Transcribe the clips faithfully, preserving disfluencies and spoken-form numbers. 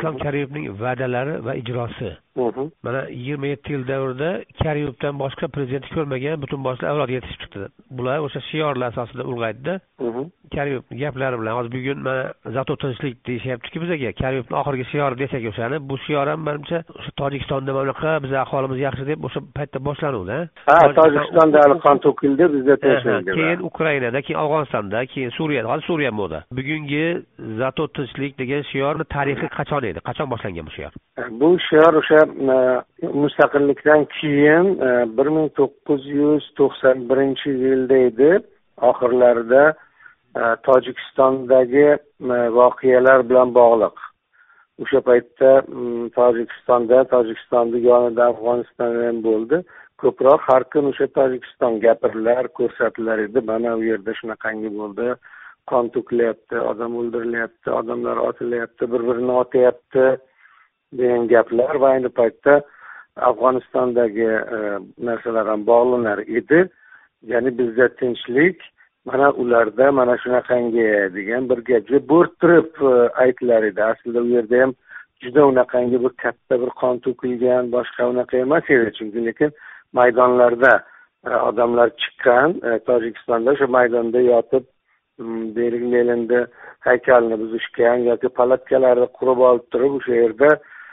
Islom Karimovning va'dalari va ijrosi. Mana yigirma yetti yil davrida Karimovdan boshqa prezident ko'rmagan butun boshli avlod yetishib chiqdi. Bular o'sha shiorlar asosida ulg'aydi. Karimovning gaplari bilan hozir bugun mana zato tinchlik deyishyapti-ku bizga. Karimovning oxirgi shiori desak o'shani, bu shior ham menimcha o'sha Tojikistonda mamlaqa biz ahvolimiz yaxshi deb o'sha paytda boshlanuvdi. Ha, Tojikistonda qon to'kildi, bizda tinchlik. Keyin Ukrainada, keyin Afg'onistonda, keyin Suriyada, hozir Suriya bo'ldi. Bugungi zato tinchlik degan shiorni tarixi qachon edi? Qachon boshlangan bu shior? Bu shior o'sha mustaqillikdan keyin bir ming to'qqiz yuz to'qson birinchi yilda edi, oxirlarida Tojikistondagi voqealar bilan bog'liq. O'sha paytda Tojikistonda, Tojikistonning yonida Afg'oniston ham bo'ldi. Ko'proq har kun o'sha Tojikiston gapirilar, ko'rsatilar edi. Mana u yerda shunaqangi bo'ldi. Qon to'kilyapti, odam o'ldirilyapti, odamlar otilyapti, bir-birini otyapti degan gaplar va ayni paytda Afg'onistondagi narsalar ham bog'lanar edi. Ya'ni bizda tinchlik, mana ularda mana shunaqangi degan bir gapga bo'rttirib aytilar edi. Aslida u yerda ham juda unaqangi bir katta bir qon to'kilgan, boshqa unaqa emas edi. Chunki lekin maydonlarda odamlar chiqqan, Tojikistonda o'sha maydonda yotib deylik Leninni haykalini buzishgan yoki palatkalarni qurib olib turib o'sha yerda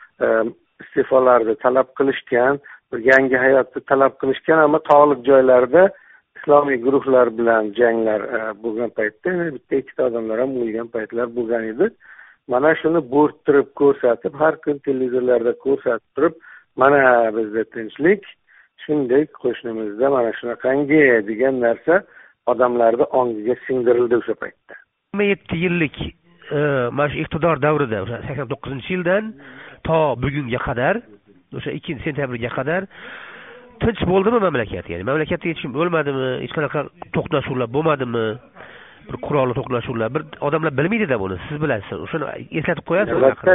iste'folarni talab qilishgan, bir yangi hayotni talab qilishgan, ammo tog'lik joylarda islomiy guruhlar bilan janglar bo'lgan paytda bitta ikkita odamlar ham o'lgan paytlar bo'lgan edi. Mana shuni bo'rttirib ko'rsatib, har kun televizorlarda ko'rsatib turib, mana bizda tinchlik, shunday qo'shnimizda mana shunaqangi degan narsa odamlarning ongiga singdirildi o'sha paytda. yigirma yetti yillik mana shu iqtidor davrida, o'sha sakson to'qqizinchi yildan to bugunga qadar, o'sha ikkinchi sentyabrga qadar tinch bo'ldimi mamlakat? Ya'ni mamlakatda hech kim o'lmadimi? Hech qanaqa to'qnashuvlar bo'lmadimi? Bir qurolli to'qnashuvlar, bir odamlar bilmaydi-da buni, siz bilasiz. O'shani eslatib qo'yasiz.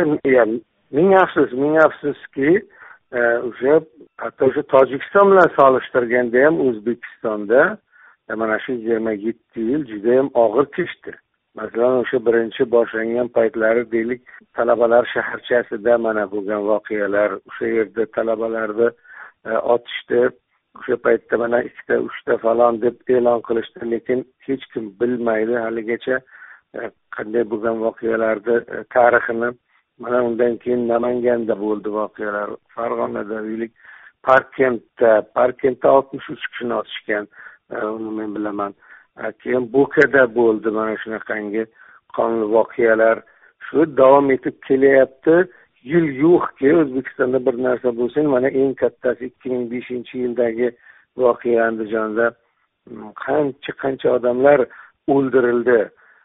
Ming afsus, ming afsuski, o'sha hatto o'sha Tojikiston bilan solishtirganda ham O'zbekistonda mana shu yigirma yetti yil juda ham og'ir kechdi. Masalan, o'sha birinchi boshlangan paytlari deylik, talabalar shaharchasida mana bo'lgan voqealar, o'sha yerda talabalarni otishdi. O'sha paytda mana ikkita, uchta falon deb e'lon qilishdi, lekin hech kim bilmaydi haligacha qanday bo'lgan voqealarni tarixini. Mana undan keyin Namanganda bo'ldi voqealar, Farg'onada, deylik, Parkentda, Parkentda oltmish uch kishini otishgan, uni men bilaman. Keyin Bo'kada bo'ldi mana shunaqangi qonli voqealar. Shu davom etib kelyapti. Yil yo'qki O'zbekistonda bir narsa bo'lsin. Mana eng kattasi ikki ming beshinchi yildagi voqea Andijonda qancha qancha odamlar o'ldirildi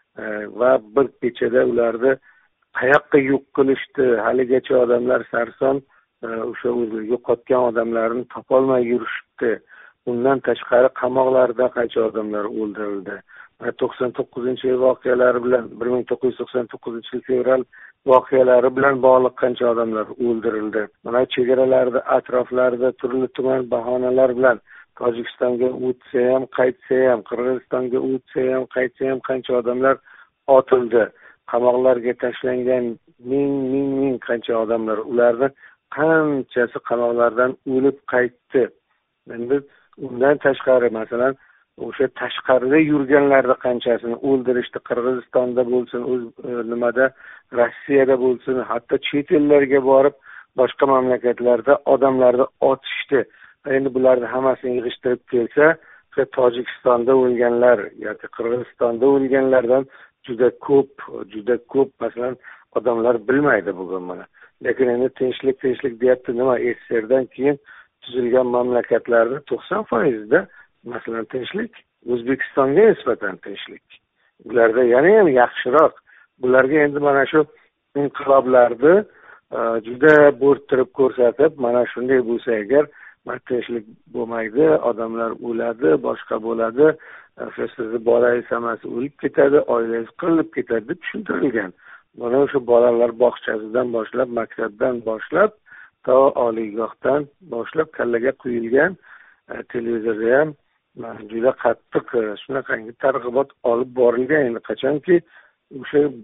va bir kechada ularni qayoqqa yo'q qilishdi. Haligacha odamlar sarson o'sha o'zi yo'qotgan odamlarni topolmay yurishibdi. Undan tashqari qamoqlarda qancha odamlar o'ldirildi. to'qson to'qqizinchi yil voqealari bilan bir ming to'qqiz yuz to'qson to'qqizinchi yil fevral voqealari bilan bog'liq qancha odamlar o'ldirildi. Mana chegaralarda, atroflarida turli tuman bahonalar bilan Tojikistonga o'tsa ham, qaytsa ham, Qirg'izistonga o'tsa ham, qaytsa ham qancha odamlar otildi. Qamoqlarga tashlangan ming ming ming qancha odamlar, ularni qanchasi qamoqlardan o'lib qaytdi. Endi undan tashqari masalan o'sha tashqarida yurganlarni qanchasini o'ldirishdi. Qirg'izistonda bo'lsin, o'z nimada, Rossiyada bo'lsin, hatto chet ellarga borib boshqa mamlakatlarda odamlarni otishdi. Endi bularni hammasini yig'ishtirib kelsa, o'sha Tojikistonda o'lganlar yoki Qirg'izistonda o'lganlardan juda ko'p, juda ko'p masalan odamlar bilmaydi bugun mana. Lekin endi tinchlik, tinchlik deyapti, nima? S S R dan keyin tuzilgan mamlakatlarda to'qson foiz da masalan tinchlik, O'zbekistonga nisbatan tinchlik. Bularda yana ham yaxshiroq. Bularga endi mana shu inqiloblarni juda bo'rttirib ko'rsatib, mana shunday bo'lsa agar, tinchlik bo'lmaydi, odamlar o'ladi, boshqa bo'ladi, sizni bolangiz hammasi o'lib ketadi, oilangiz qirilib ketadi deb tushuntirilgan. Mana o'sha bolalar bog'chasidan boshlab, maktabdan boshlab, to oliygohdan boshlab kallaga quyilgan, televizorda ham juda qattiq shunaqangi targ'ibot olib borilgan. Endi qachonki o'sha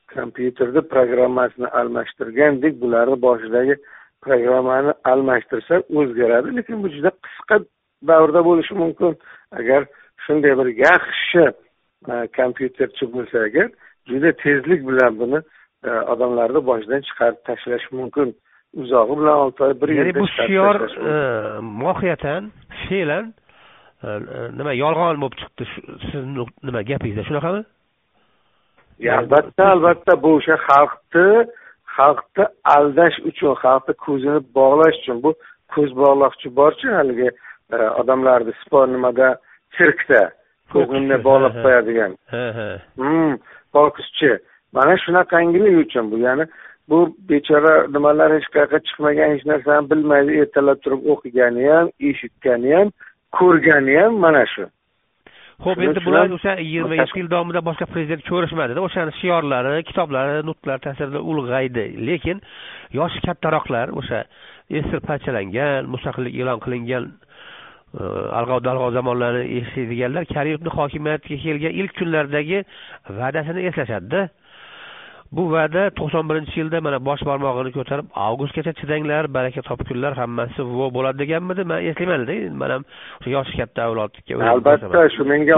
kompyuterda programmasini almashtirgandek bularni boshidagi programmani almashtirsa o'zgaradi, lekin bu juda qisqa davrda bo'lishi mumkin. Agar shunday bir yaxshi kompyuterchi bo'lsa agar, juda tezlik bilan buni odamlarni boshidan chiqarib tashlash mumkin. Uzog'i bilan olti oy, bir yilda. Ya'ni bu shior mohiyatan, fe'lan nima yolg'on bo'lib chiqdi sizning nima gapingizda, shunaqami? Albatta, albatta bu o'sha xalqni xalqni aldash uchun, xalqni ko'zini bog'lash uchun, bu ko'z bog'loqchi borchi haligi odamlarni spor nimada sirkda ko'zini bog'lab qo'yadigan. Ha, ha. Hmm, fokuschi. Mana shunaqangilik uchun bu, ya'ni bu bechora nimalar hech qayerga chiqmagan, hech narsani bilmaydi, ertalab turib o'qigani ham, eshitgani ham, ko'rgani ham mana shu. Xo'p, endi bular o'sha yigirma yetti yil davomida boshqa prezident ko'rishmadi-da, o'shaning shiorlari, kitoblari, nutqlar ta'sirida ulg'aydi. Lekin yoshi kattaroqlar, o'sha esir parchalangan, mustaqillik e'lon qilingan alg'ov-dalg'ov zamonlarni eslaydiganlar Karimovning hokimiyatga kelgan ilk kunlardagi va'dasini eslashadi-da. Bu va'da to'qson birinchi yilda mana bosh barmog'ini ko'tarib, avgustgacha chidanglar, baraka topkunlar, hammasi vo bo'ladi deganmidi? Men eslayman-da, men ham o'sha yoshi katta avlodga. Albatta, shu menga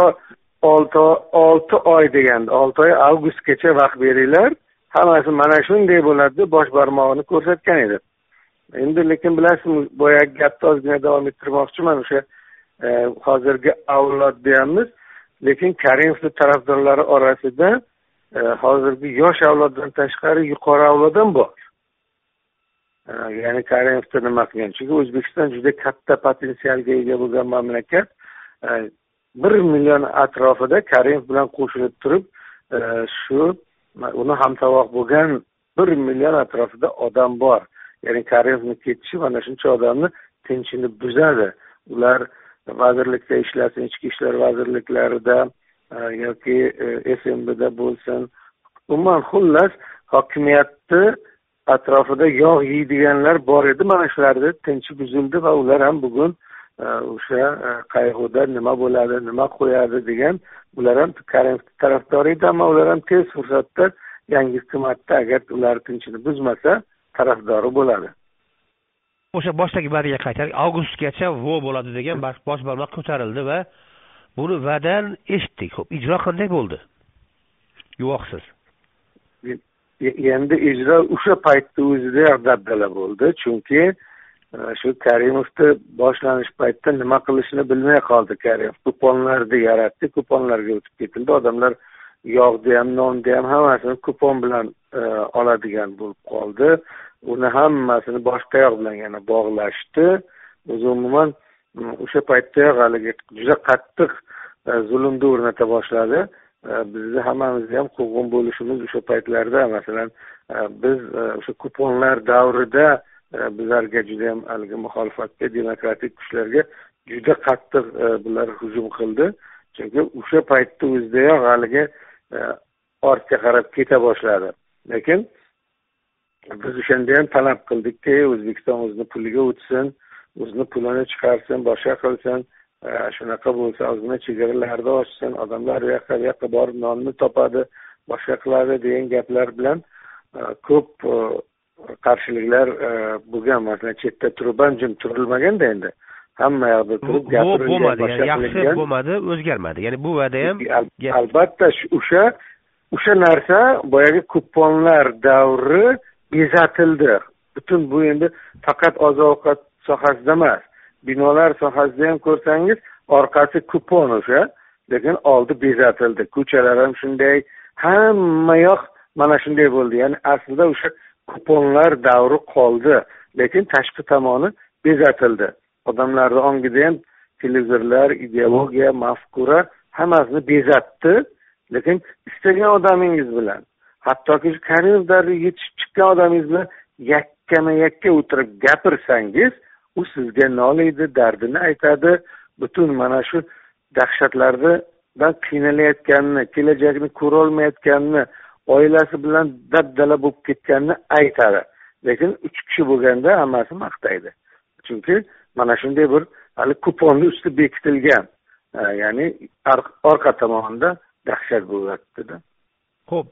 olti oy deganda, olti oy avgustgacha vaqt beringlar, hammasi mana shunday bo'ladi deb bosh barmog'ini ko'rsatgan edi. Endi lekin bilasizmi, boyagi gapni ozgina davom ettirmoqchiman, o'sha hozirgi avlod deyamiz, lekin Karimovning tarafdorlari orasida hozirgi yosh avloddan tashqari yuqori avlod ham bor. Ya'ni Karimovni nima qilgan? Chunki O'zbekiston juda katta potensialga ega bo'lgan mamlakat. bir million atrofida Karimov bilan qo'shilib turib, shu uni hamtovoq bo'lgan bir million atrofida odam bor. Ya'ni Karimovning ketishi mana shuncha odamni tinchini buzadi. Ular vazirlikda ishlasin, ichki ishlar vazirliklarida yoki S M B'da bo'lsin. Umuman xullas hokimiyatni atrofida yog' yeydiganlar bor edi. Mana shularda tinchi buzildi va ular ham bugun o'sha qayg'uda nima bo'ladi, nima qo'yadi degan, ular ham Karimov tarafdori edi, ammo ular ham tez fursatda yangi hukumatda agar ular tinchini buzmasa tarafdori bo'ladi. O'sha boshdagi va'daga qaytar, avgustgacha vo bo'ladi degan bosh barmoq ko'tarildi va buni va'dan eshitdik. Xo'p, ijro qanday bo'ldi? Guvohsiz. Endi ijro o'sha paytda o'zida dabdala bo'ldi, chunki shu Karimovni boshlanish paytida nima qilishini bilmay qoldi Karimov. Kuponlarni yaratdi, kuponlarga o'tib ketildi. Odamlar yog'ni ham, nonni ham hammasini kupon bilan oladigan bo'lib qoldi. Uni hammasini boshqa yoq bilan yana bog'lashdi. O'zi umuman o'sha paytda haligi juda qattiq zulmni o'rnata boshladi. Bizni hammamizni ham quvg'in bo'lishimiz o'sha paytlarda, masalan, biz o'sha kuponlar davrida bizlarga juda ham haligi muxolifatga, demokratik kuchlarga juda qattiq bular hujum qildi. Chunki o'sha paytda o'zidayoq haligi ortga qarab keta boshladi. Lekin biz o'shanda ham talab qildikki, O'zbekiston o'zini puliga o'tsin, o'zini pulini chiqarsin, boshqa qilsin, shunaqa bo'lsa ozgina chegaralarni ochsin, odamlar u yoqqa bu yoqqa borib nonni topadi, boshqa qiladi degan gaplar bilan ko'p qarshiliklar bo'lgan. Masalan, chetda turib ham jim turilmaganda endi. Hamma yoqda turib gapirilgan, boshqa yaxshi bo'lmadi, o'zgarmadi. Ya'ni bu va'da ham albatta o'sha o'sha narsa boyagi kuponlar davri bezatildi. Butun bu endi faqat oziq-ovqat sohasida emas, binolar sohasida ham ko'rsangiz, orqasi kupon o'sha, lekin oldi bezatildi. Ko'chalar ham shunday, hamma yoq mana shunday bo'ldi. Ya'ni aslida o'sha kuponlar davri qoldi, lekin tashqi tomoni bezatildi. Odamlarning ongida ham televizorlar, ideologiya, mafkura hammasini bezatdi, lekin istagan odamingiz bilan, hattoki Karimov davriga yetishib chiqqan odamingiz bilan yakkama-yakka o'tirib gapirsangiz, u sizga nolaydi, dardini aytadi, butun mana shu dahshatlardan qiynalayotganini, kelajakni ko'ra olmayotganini, oilasi bilan dabdala bo'lib ketganini aytadi. Lekin uch kishi bo'lganda hammasi maqtaydi. Chunki mana shunday bir hali kuponni usti bekitilgan, ya'ni orqa tomonda dahshat bo'lyapti-da. Xo'p,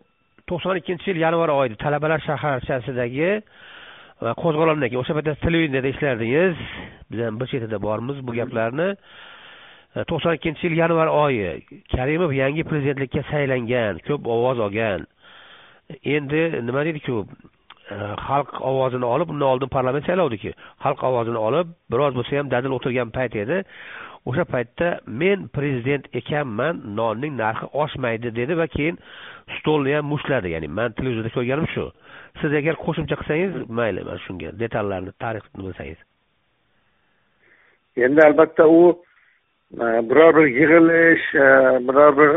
to'qson ikkinchi yil yanvar oyida talabalar shaharchasidagi qo'zg'olondagi o'sha paytda televideniyada ishlardingiz. Biz ham bir chetida bormiz bu gaplarni. to'qson ikkinchi yil yanvar oyi Karimov yangi prezidentlikka saylangan, ko'p ovoz olgan. Endi nima deydi-ku, xalq ovozini olib, undan oldin parlament saylovdiki, xalq ovozini olib, biroz bo'lsa ham dadil o'tirgan payt edi. O'sha paytda men prezident ekanman, nonning narxi oshmaydi dedi va keyin stolni ham mushladi. Ya'ni men televizorda ko'rganim shu. Siz agar qo'shimcha qilsangiz, mayli, mana shunga detallarni, tarixni bilsangiz. Endi albatta u biror bir yig'ilish, biror bir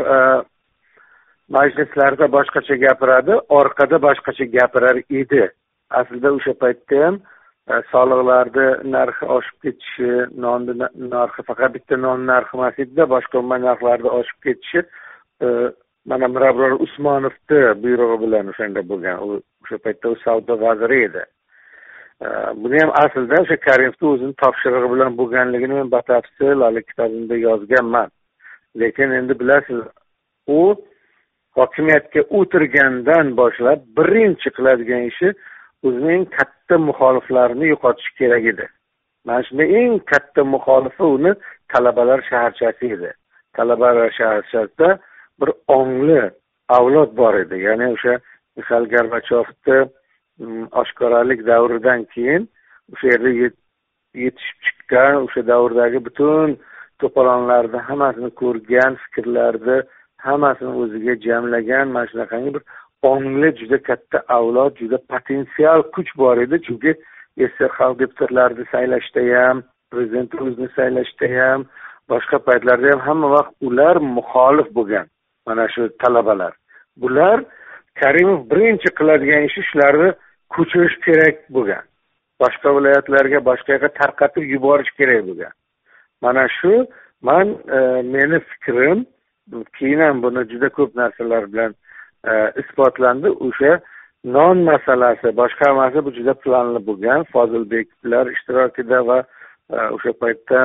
majlislarda boshqacha gapiradi, orqada boshqacha gapirar edi. Aslida o'sha paytda ham soliqlarni narxi oshib ketishi, nonni narxi faqat bitta non narxi emas edi, boshqa narxlarda oshib ketishi mana Mirabror Usmonovni buyrug'i bilan o'shanda bo'lgan. U o'sha paytda u savdo vaziri edi. Buni ham aslida o'sha Karimovning o'zini topshirig'i bilan bo'lganligini men batafsil hali kitobimda yozganman. Lekin endi bilasiz, u hokimiyatga o'tirgandan boshlab birinchi qiladigan ishi o'zining katta muxoliflarini yo'qotish kerak edi. Mana shunda eng katta muxolifi uni talabalar shaharchasi edi. Talabalar shaharchasida bir ongli avlod bor edi. Ya'ni o'sha Mixail Gorbachyovning oshkoralik davridan keyin o'sha yerda yetishib chiqqan, o'sha davrdagi butun to'polonlarni hammasini ko'rgan, fikrlarni hammasini o'ziga jamlagan, mana shunaqangi bir ongli juda katta avlod, juda potensial kuch bor edi. Chunki S S R xalq deputatlarini saylashda ham, prezident o'zini saylashda ham, boshqa paytlarda ham hamma vaqt ular muxolif bo'lgan. Mana shu talabalar. Bular Karimov birinchi qiladigan ishi shularni ko'chirish kerak bo'lgan. Boshqa viloyatlarga, boshqa yoqqa tarqatib yuborish kerak bo'lgan. Mana shu men meni fikrim, keyin ham buni juda ko'p narsalar bilan isbotlandi. O'sha non masalasi, boshqa hammasi bu juda planli bo'lgan. Fozilbeklar ishtirokida va o'sha paytda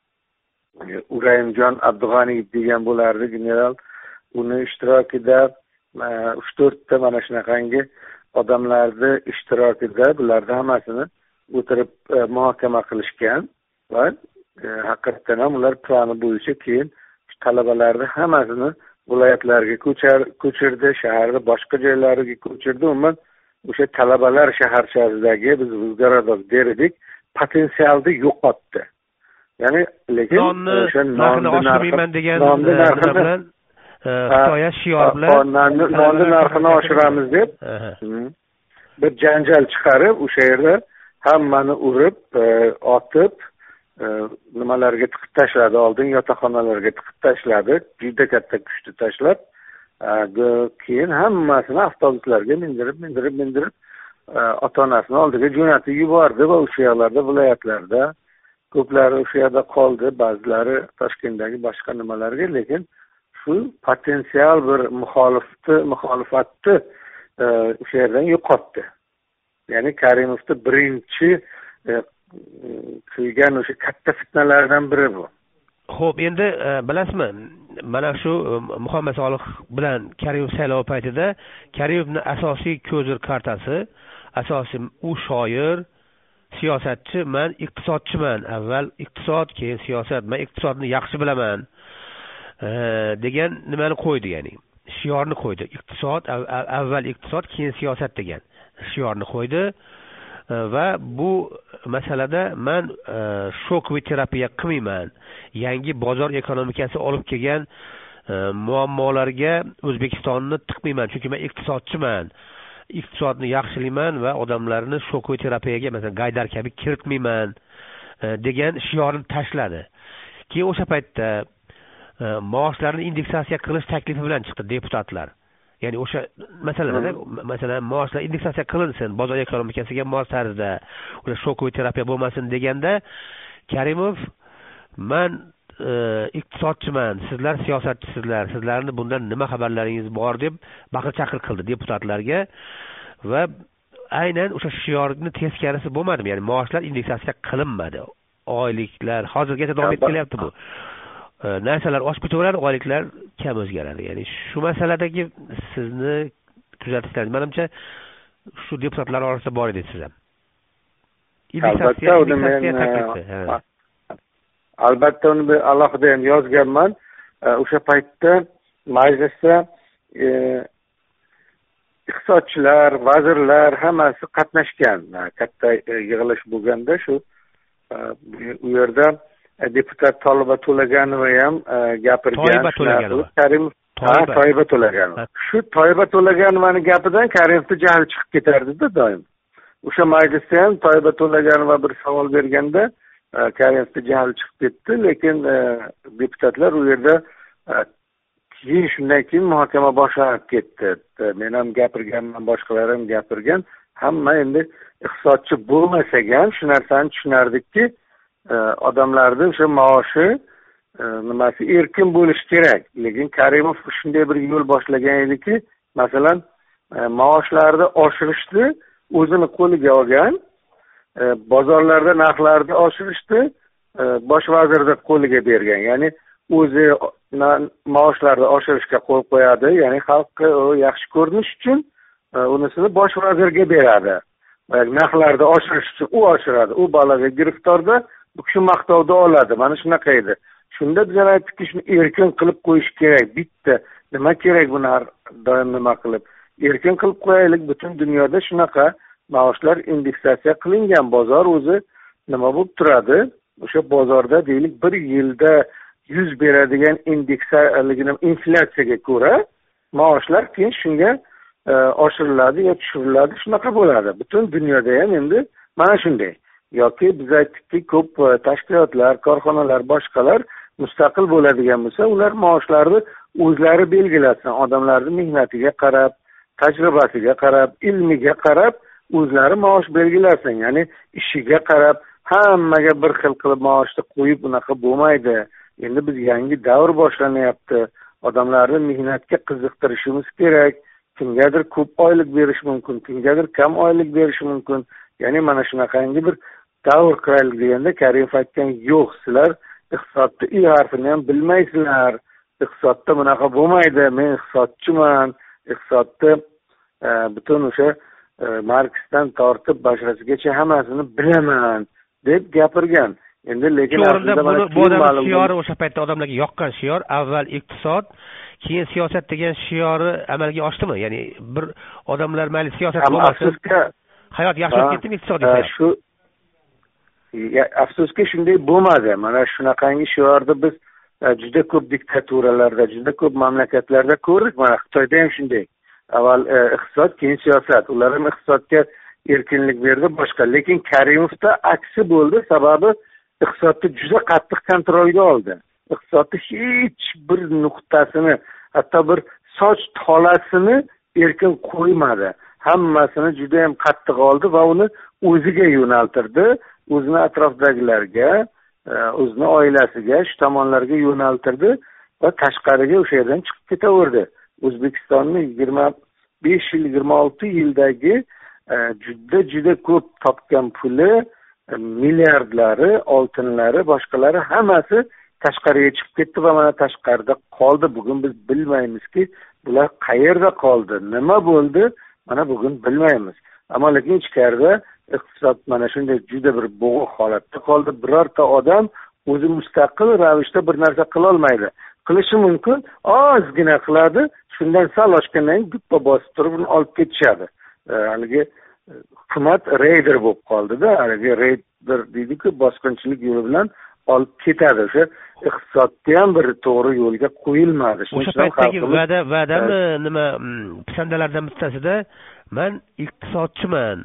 Urayimjon Abdug'aniyev degan bo'lardi general, uni ishtirokida uch to'rtta mana shunaqangi odamlarni ishtirokida bularni hammasini o'tirib muhokama qilishgan va haqiqatan ham ular plani bo'yicha keyin talabalarni hammasini viloyatlarga ko'chirdi, shaharni boshqa joylariga ko'chirdi. Umuman o'sha talabalar shaharchasidagi biz Uzgarodov derdik, potensialni yo'qotdi. Ya'ni lekin o'sha nonni oshirmayman degan bilan Xitoy shior bilan nonni narxini oshiramiz deb bir janjal chiqarib, o'sha yerda hammani urib, otib, nimalarga tiqib tashladi, oldin yotoqxonalarga tiqib tashladi, juda katta kuchni tashlab, keyin hammasini avtobuslarga mindirib, mindirib, mindirib ota-onasini oldiga jo'natib yubordi va o'sha yerlarda, viloyatlarda ko'plari o'sha yerda qoldi, ba'zilari Toshkentdagi boshqa nimalarga, lekin shu potensial bir muxolifni, muxolifatni o'sha yerdan yo'qotdi. Ya'ni Karimovning birinchi qilgan o'sha katta fitnalardan biri bu. Xo'p, endi bilasizmi, mana shu Muhammad Solih bilan Karimov saylovi paytida Karimovning asosiy ko'zir kartasi, asosiy u shoir, siyosatchi, men iqtisodchiman. Avval iqtisod, keyin siyosat. Men iqtisodni yaxshi bilaman degan nimani qo'ydi, ya'ni shiorni qo'ydi. Iqtisod, avval iqtisod, keyin siyosat degan shiorni qo'ydi va bu masalada men shokoviy terapiya qilmayman. Yangi bozor ekonomikasi olib kelgan muammolarga O'zbekistonni tiqmayman, chunki men iqtisodchiman. Iqtisodni yaxshilayman va odamlarni shokoviy terapiyaga, masalan, Gaydar kabi kiritmayman degan shiorni tashladi. Keyin o'sha paytda maoshlarni indeksatsiya qilish taklifi bilan chiqdi deputatlar. Ya'ni o'sha masalada, masalan, maoshlar indeksatsiya qilinsin, bozor ekonomikasiga mos tarzda, o'sha shokoviy terapiya bo'lmasin deganda Karimov, men iqtisodchiman, sizlar siyosatchisizlar, sizlarni bundan nima xabarlaringiz bor deb baqir-chaqir qildi deputatlarga va aynan o'sha shiorni teskarisi bo'lmadimi? Ya'ni maoshlar indeksatsiya qilinmadi. Oyliklar hozirgacha davom etib kelyapti bu. Narsalar oshib ketaveradi, oyliklar kam o'zgaradi. Ya'ni shu masaladagi sizni tuzatishlar menimcha shu deputatlar orasida bor edi siz ham. Albatta uni men albatta uni alohida ham yozganman. O'sha paytda majlisda iqtisodchilar, vazirlar hammasi qatnashgan. Katta yig'ilish bo'lganda shu u yerda deputat Toliba To'laganova ham gapirgan. Karimov Toyiba To'laganova. Shu Toyiba To'laganovaning gapidan Karimovning jahli chiqib ketardi-da doim. O'sha majlisda ham Toyiba To'laganova bir savol berganda Karimovning jahli chiqib ketdi, lekin deputatlar u yerda keyin shundan keyin muhokama boshlanib ketdi. Men ham gapirganman, boshqalar ham gapirgan. Hamma endi iqtisodchi bo'lmasak ham shu narsani tushunardikki, odamlarning o'sha maoshi nimasi erkin bo'lishi kerak. Lekin Karimov shunday bir yo'l boshlagan ediki, masalan, maoshlarni oshirishni o'zini qo'liga olgan, bozorlarda narxlarni oshirishni bosh vazirning qo'liga bergan. Ya'ni o'zi maoshlarni oshirishga qo'l qo'yadi, ya'ni xalqqa yaxshi ko'rinish uchun unisini bosh vazirga beradi. Narxlarni oshirish uchun u oshiradi. U bolaga giriftorda bu kishi maqtovda oladi. Mana shunaqa edi. Shunda bizlar aytdikki, shuni erkin qilib qo'yish kerak. Bitta nima kerak buni har doim nima qilib erkin qilib qo'yaylik. Butun dunyoda shunaqa maoshlar indeksatsiya qilingan. Bozor o'zi nima bo'lib turadi? O'sha bozorda deylik bir yilda yuz beradigan indeksiyaligini inflyatsiyaga ko'ra maoshlar keyin shunga oshiriladi yo tushiriladi, shunaqa bo'ladi. Butun dunyoda ham endi mana shunday. Yoki biz aytdikki, ko'p tashkilotlar, korxonalar, boshqalar mustaqil bo'ladigan bo'lsa, ular maoshlarni o'zlari belgilasin. Odamlarning mehnatiga qarab, tajribasiga qarab, ilmiga qarab o'zlari maosh belgilasin. Ya'ni ishiga qarab hammaga bir xil qilib maoshni qo'yib unaqa bo'lmaydi. Endi biz yangi davr boshlanyapti. Odamlarni mehnatga qiziqtirishimiz kerak. Kimgadir ko'p oylik berish mumkin, kimgadir kam oylik berish mumkin. Ya'ni mana shunaqangi bir davr qiraylik deganda Karimov aytgan, yo'q, sizlar iqtisodda i harfini ham bilmaysizlar. Iqtisodda bunaqa bo'lmaydi. Men iqtisodchiman. Iqtisodda butun o'sha Marksdan tortib Bashrasigacha hammasini bilaman deb gapirgan. Endi lekin aslida bu odam shiori o'sha paytda odamlarga yoqqan shior, avval iqtisod, keyin siyosat degan shiori amalga oshdimi? Ya'ni bir odamlar mayli siyosat bo'lmasa, hayot yaxshilab ketdimi iqtisodiyotda? Shu afsuski shunday bo'lmadi. Mana shunaqangi shiorni biz juda ko'p diktaturalarda, juda ko'p mamlakatlarda ko'rdik. Mana Xitoyda ham shunday. Avval iqtisod, keyin siyosat. Ular ham iqtisodga erkinlik berdi, boshqa. Lekin Karimovda aksi bo'ldi, sababi iqtisodni juda qattiq kontrolga oldi. Iqtisodni hech bir nuqtasini, hatto bir soch tolasini erkin qo'ymadi. Hammasini juda ham qattiq oldi va uni o'ziga yo'naltirdi. O'zini atrofdagilarga, o'zini oilasiga, shu tomonlarga yo'naltirdi va tashqariga o'sha yerdan chiqib ketaverdi. O'zbekistonning yigirma besh yil, yigirma olti yildagi juda juda ko'p topgan puli, milliardlari, oltinlari, boshqalari hammasi tashqariga chiqib ketdi va mana tashqarida qoldi. Bugun biz bilmaymizki, bular qayerda qoldi, nima bo'ldi, mana bugun bilmaymiz. Ammo lekin ichkarida iqtisod mana shunday juda bir bo'g'iq holatda qoldi. Birorta odam o'zi mustaqil ravishda bir narsa qila olmaydi. Qilishi mumkin, ozgina qiladi, shundan sal oshgandan keyin guppa bosib turib uni olib ketishadi. Haligi hukumat reyder bo'lib qoldi-da, haligi reyder deydi-ku, bosqinchilik yo'li bilan olib ketadi. O'sha iqtisodda ham bir to'g'ri yo'lga qo'yilmadi. O'sha paytdagi va'da va'dami nima pisandalardan bittasida men iqtisodchiman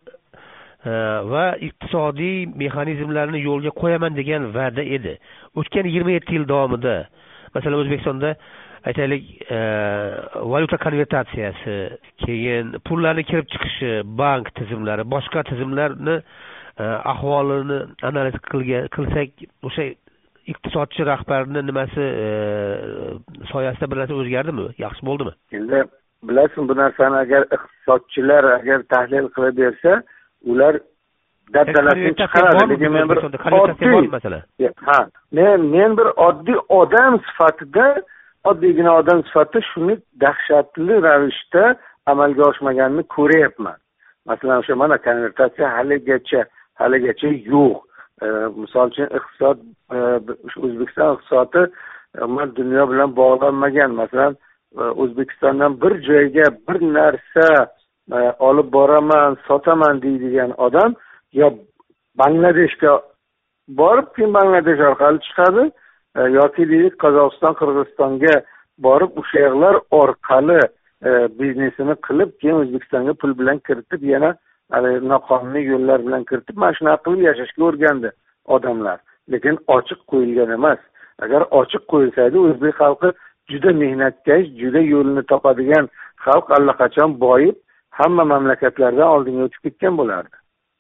va iqtisodiy mexanizmlarni yo'lga qo'yaman degan va'da edi. O'tgan yigirma yetti yil davomida masalan O'zbekistonda aytaylik valyuta konvertatsiyasi, keyin pullarni kirib chiqishi, bank tizimlari, boshqa tizimlarni ahvolini analiz qilsak, o'sha iqtisodchi rahbarning nimasi soyasida bir narsa o'zgardimi? Yaxshi bo'ldimi? Endi bilasizmi, bu narsani agar iqtisodchilar agar tahlil qilib bersa, ular dabdalasini chiqaradi. Lekin men bir oddiy, ha, men men bir oddiy odam sifatida, oddiygina odam sifatida shuni dahshatli ravishda amalga oshmaganini ko'ryapman. Masalan, o'sha mana konvertatsiya haligacha haligacha yo'q. Misol uchun iqtisod, O'zbekiston iqtisodi man dunyo bilan bog'lanmagan. Masalan, O'zbekistondan bir joyga bir narsa olib boraman, sotaman deydigan odam yo Bangladeshga borib, keyin Bangladesh orqali chiqadi, yoki deylik Qozog'iston, Qirg'izistonga borib, o'sha yerlar orqali biznesini qilib, keyin O'zbekistonga pul bilan kiritib, yana noqonuniy yo'llar bilan kiritib, mana shunaqa qilib yashashga o'rgandi odamlar. Lekin ochiq qo'yilgan emas. Agar ochiq qo'yilsaydi, o'zbek xalqi juda mehnatkash, juda yo'lini topadigan xalq allaqachon boyib, hamma mamlakatlardan oldinga o'tib ketgan bo'lardi.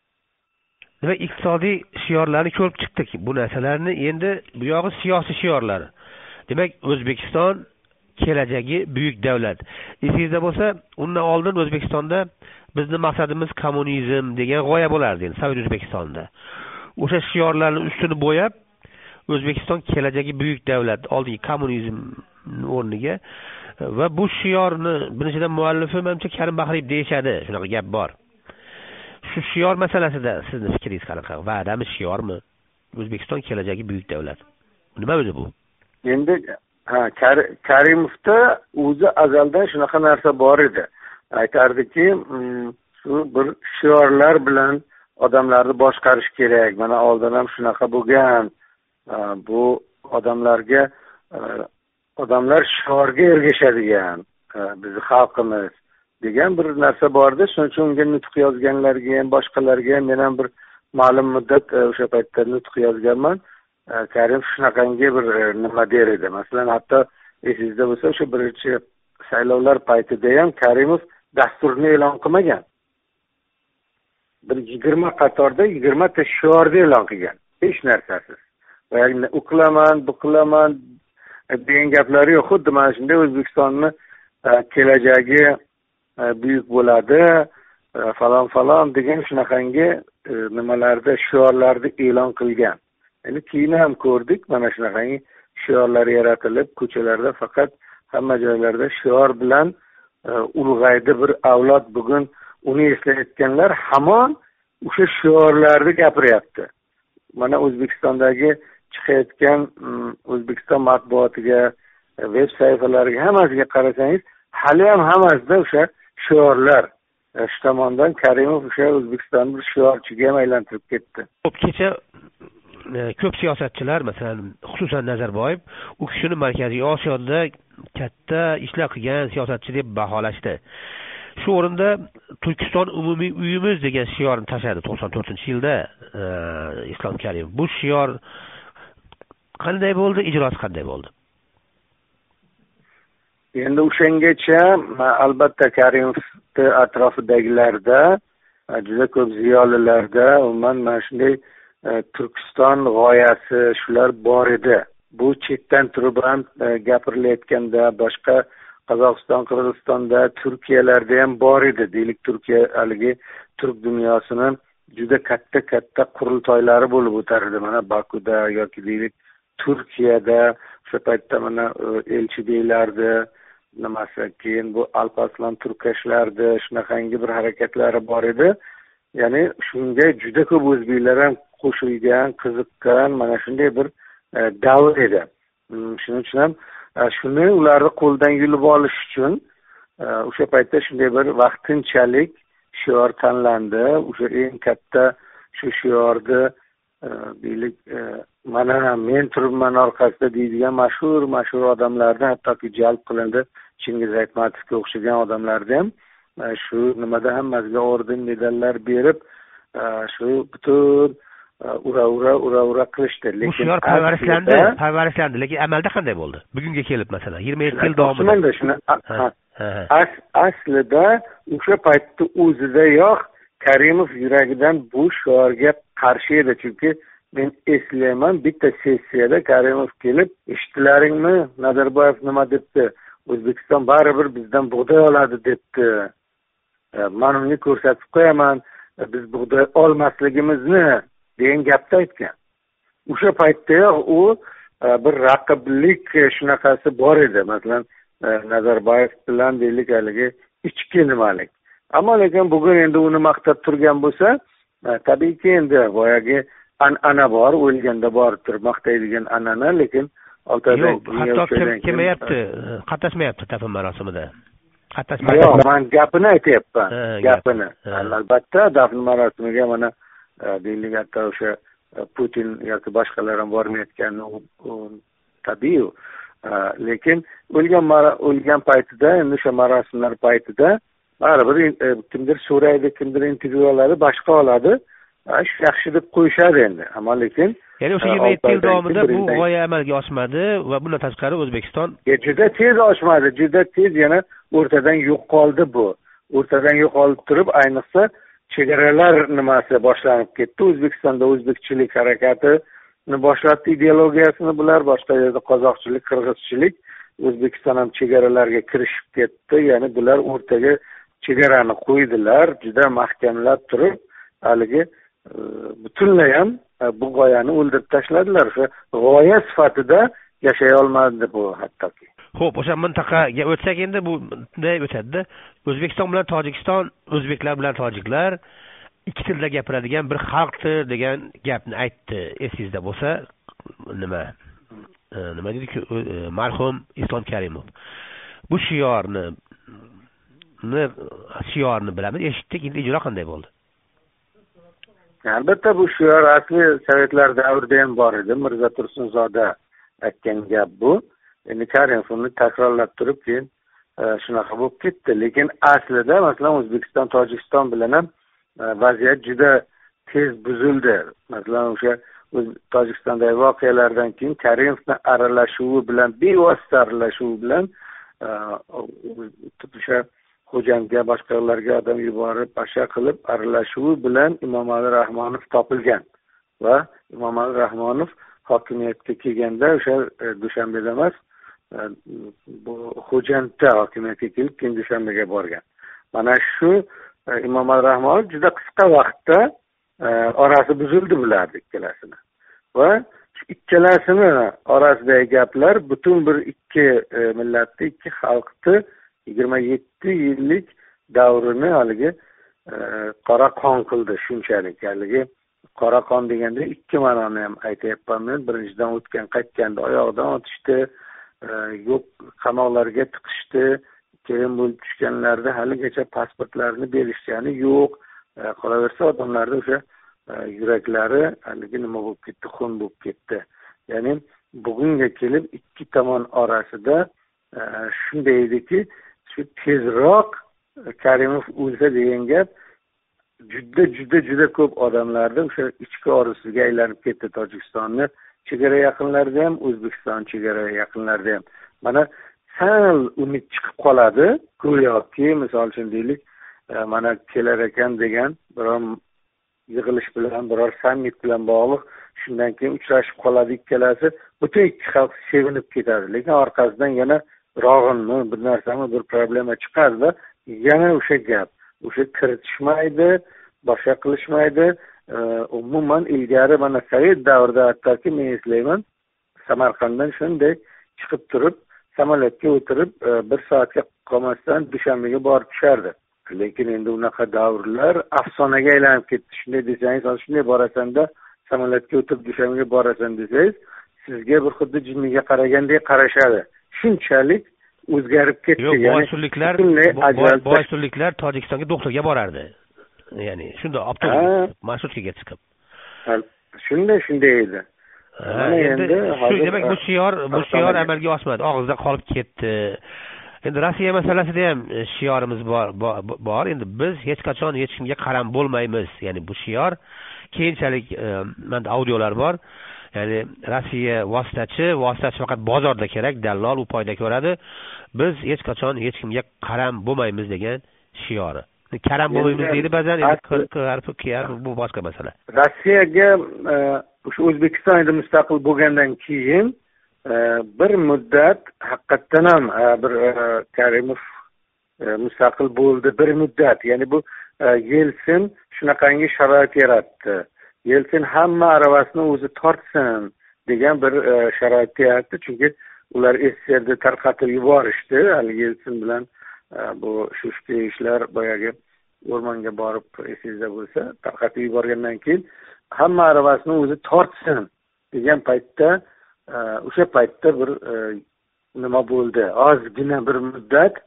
Demak, iqtisodiy shiorlarni ko'rib chiqdik. Bu narsalarni endi bu yog'i siyosiy shiorlar. Demak, O'zbekiston kelajagi buyuk davlat. Esingizda bo'lsa, undan oldin O'zbekistonda bizning maqsadimiz kommunizm degan g'oya bo'lardi, endi Sovet O'zbekistonda. O'sha shiorlarni ustini bo'yab, O'zbekiston kelajagi buyuk davlat, oldingi kommunizm o'rniga va bu shiorni birinchidan muallifi menimcha Karim Bahriyev deyishadi, shunaqa gap bor. Shu shior masalasida sizning fikringiz qanaqa? Va'dami shiormi? O'zbekiston kelajagi buyuk davlat. Nima o'zi bu? Endi ha, Karimovda o'zi azaldan shunaqa narsa bor edi. Aytardiki, shu bir shiorlar bilan odamlarni boshqarish kerak. Mana oldin ham shunaqa bo'lgan. Bu odamlarga odamlar shiorga ergashadigan, bizni xalqimiz degan bir narsa bordi. Shuning uchun unga nutq yozganlarga ham, boshqalarga ham men ham bir ma'lum muddat o'sha paytda nutq yozganman. Karim shunaqangi bir nima der edi. Masalan, hatto esingizda bo'lsa, o'sha birinchi saylovlar paytida ham Karimov dasturni e'lon qilmagan. Bir yigirma qatorda yigirma ta shiorni e'lon qilgan. Hech narsasiz. Va u qilaman, bu qilaman degan gaplari yo'q. Xuddi mana shunday O'zbekistonni kelajagi buyuk bo'ladi, falon falon degan shunaqangi nimalarda shiorlarni e'lon qilgan. Endi keyin ham ko'rdik, mana shunaqangi shiorlar yaratilib, ko'chalarda faqat hamma joylarda shior bilan ulg'aydi bir avlod. Bugun uni eslayotganlar hamon o'sha shiorlarni gapiryapti. Mana O'zbekistondagi chiqayotgan O'zbekiston matbuotiga, veb saytlarga, hammasiga qarasangiz, hali ham hammasida o'sha shiorlar. Shu tomondan Karimov o'sha O'zbekistonni bir shiorchiga ham aylantirib ketdi. Ko'p kecha ko'p siyosatchilar, masalan, xususan Nazarboyev, u kishini Markaziy Osiyoda katta ishlar qilgan siyosatchi deb baholashdi. Shu o'rinda Turkiston umumiy uyimiz degan shiorni tashladi to'qson to'rtinchi yilda Islom Karimov. Bu shior qanday bo'ldi, ijrosi qanday bo'ldi? Endi o'shangacha albatta Karimovning atrofidagilarda juda ko'p ziyolilarda umuman mana shunday Turkiston g'oyasi shular bor edi. Bu chetdan turib ham gapirilayotganda boshqa Qozog'iston, Qirg'izistonda, Turkiyalarda ham bor edi. Deylik, Turkiya haligi turk dunyosining juda katta-katta qurultoylari bo'lib o'tardi. Mana Bakuda yoki deylik Turkiyada o'sha paytda mana elchi deylardi. Nimasi, keyin bu Alparslan turkashlardi, shunaqangi bir harakatlari bor edi. Ya'ni shunga juda ko'p o'zbeklar ham qo'shilgan, qiziqqan, mana shunday bir davr edi. Shuning uchun ham shuni ularni qo'ldan yulib olish uchun o'sha paytda shunday bir vaqtinchalik shior tanlandi. O'sha eng katta shu shiorni deylik mana men turibman orqasida deydigan mashhur mashhur odamlarni hattoki jalb qilindi. Chingiz Aytmatovga o'xshagan odamlarni ham shu nimada hammasiga orden medallar berib shu butun ura-ura ura-ura qilishdi. Lekin bu shior parvarishlandi, parvarishlandi, lekin amalda qanday bo'ldi? Bugunga kelib masalan yigirma yetti yil davomida. Shuni aslida o'sha paytda o'zidayoq Karimov yuragidan bu shiorga qarshi edi. Chunki men eslayman, bitta sessiyada Karimov kelib, eshitdilaringmi, Nazarboyev nima debdi? O'zbekiston baribir bizdan bug'doy oladi debdi. Men uni ko'rsatib qo'yaman, biz bug'doy olmasligimizni degan gapni aytgan. O'sha paytda u bir raqiblik shunaqasi bor edi. Masalan, Nazarboyev bilan deylik haligi ichki nimalik. Ammo lekin bugun endi uni maqtab turgan bo'lsa, tabiiyki endi boyagi an'ana bor, o'lganda borib turib maqtaydigan an'ana, lekin yo'q, hatto kelmayapti, qatnashmayapti dafn marosimida. Qatnashmayapti. Yo'q, men gapini aytyapman. Gapini. Albatta, dafn marosimiga mana deylik hatto o'sha Putin yoki boshqalar ham bormayotgani tabiiy. Lekin o'lgan o'lgan paytida, endi o'sha marosimlar paytida baribir kimdir so'raydi, kimdir intervyularni boshqa oladi. Yaxshi deb qo'yishadi endi. Ammo lekin ya'ni o'sha yigirma yetti yil davomida bu g'oya amalga oshmadi va bundan tashqari O'zbekiston juda tez oshmadi, juda tez yana o'rtadan yo'qoldi bu. O'rtadan yo'qolib turib, ayniqsa chegaralar nimasi boshlanib ketdi. O'zbekistonda o'zbekchilik harakatini boshlatdi, ideologiyasini bular, boshqa yerda qozoqchilik, qirg'izchilik, O'zbekiston ham chegaralarga kirishib ketdi. Ya'ni bular o'rtaga chegarani qo'ydilar, juda mahkamlab turib, haligi butunlay ham bu g'oyani o'ldirib tashladilar. O'sha g'oya sifatida yashay olmadi bu hattoki. Xo'p, o'sha mintaqaga o'tsak endi bu bunday o'tadi. O'zbekiston bilan Tojikiston, o'zbeklar bilan tojiklar ikki tilda gapiradigan bir xalqdir degan gapni aytdi. Esingizda bo'lsa, nima? Nima dedi-ku, marhum Islom Karimov. Bu shiorni shiorni bilamiz, eshitdik, endi ijro qanday bo'ldi? Albatta bu shior asli Sovetlar davrida ham bor edi. Mirzo Tursunzoda aytgan gap bu. Endi Karimov uni takrorlab turib keyin shunaqa bo'lib ketdi. Lekin aslida masalan O'zbekiston, Tojikiston bilan ham vaziyat juda tez buzildi. Masalan o'sha Tojikistondagi voqealardan keyin Karimovning aralashuvi bilan, bevosita aralashuvi bilan o'sha Xo'jandga, boshqalarga odam yuborib, pasha qilib aralashuvi bilan Imomali Rahmonov topilgan va Imomali Rahmonov hokimiyatga kelganda o'sha Dushanbeda emas, bu Xo'jandda hokimiyatga kelib, keyin Dushanbega borgan. Mana shu Imomali Rahmonov juda qisqa vaqtda orasi buzildi bularning ikkalasini. Va ikkalasini orasidagi gaplar butun bir ikki millatni, ikki xalqni yigirma yetti yillik davrini haligi qora qon qildi shunchalik. Haligi qora qon deganda ikki ma'noni ham aytayapman men. Birinchidan o'tgan qaytganda oyoqdan otishdi, yo'q qamoqlarga tiqishdi, keyin bo'lib tushganlarda haligacha pasportlarini berishgani yo'q. Qolaversa odamlarda o'sha yuraklari haligi nima bo'lib ketdi, xun bo'lib ketdi. Ya'ni bugunga kelib ikki tomon orasida shunday ediki, shu tezroq Karimov o'lsa degan gap juda juda juda ko'p odamlarda o'sha ichki orzusiga aylanib ketdi. Tojikistonni chegara yaqinlarida ham, O'zbekiston chegara yaqinlarida ham. Mana sal umid chiqib qoladi, go'yoki misol uchun deylik, mana kelar ekan degan biror yig'ilish bilan, biror sammit bilan bog'liq, shundan keyin uchrashib qoladi ikkalasi, butun ikki xalq sevinib ketadi. Lekin orqasidan yana rog'inmi, bir narsami, bir problema chiqadi, yana o'sha gap, o'sha kiritishmaydi, boshqa qilishmaydi. Umuman ilgari mana Sovet davrida hattoki men eslayman, Samarqanddan shunday chiqib turib, samolyotga o'tirib bir soatga qolmasdan Dushanbega borib tushardi. Lekin endi unaqa davrlar afsonaga aylanib ketdi. Shunday desangiz, shunday borasan-da, samolyotga o'tirib Dushanbega borasan desangiz, sizga bir xuddi jinniga qaragandek qarashadi. Shunchalik o'zgarib ketdi. Yo'q, boysunliklar, boysunliklar Tojikistonga doktorga borardi. Ya'ni shunda avtobus marshrutkasiga chiqib. Shunday shunday edi. Mana endi shu demak bu shior, bu shior amalga oshmadi, og'izda qolib ketdi. Endi Rossiya masalasida ham shiorimiz bor, bor. Endi biz hech qachon hech kimga qaram bo'lmaymiz. Ya'ni bu shior keyinchalik menda audiolar bor. Ya'ni Rossiya vositachi, vositachi faqat bozorda kerak, dallol u foyda ko'radi. Biz hech qachon hech kimga qaram bo'lmaymiz degan shiori. Qaram bo'lmaymiz deydi ba'zan, endi bu boshqa masala. Rossiyaga o'sha O'zbekiston endi mustaqil bo'lgandan keyin bir muddat haqiqatdan ham bir Karimov mustaqil bo'ldi bir muddat. Ya'ni bu Yelsin shunaqangi sharoit yaratdi. Yelsin hamma aravasini o'zi tortsin degan bir sharoit yaratdi. Chunki ular S S S R'da tarqatib yuborishdi. Hali Yelsin bilan bu shushki ishlar boyagi o'rmonga borib esingizda bo'lsa tarqatib yuborgandan keyin hamma aravasini o'zi tortsin degan paytda o'sha paytda bir nima bo'ldi, ozgina bir muddat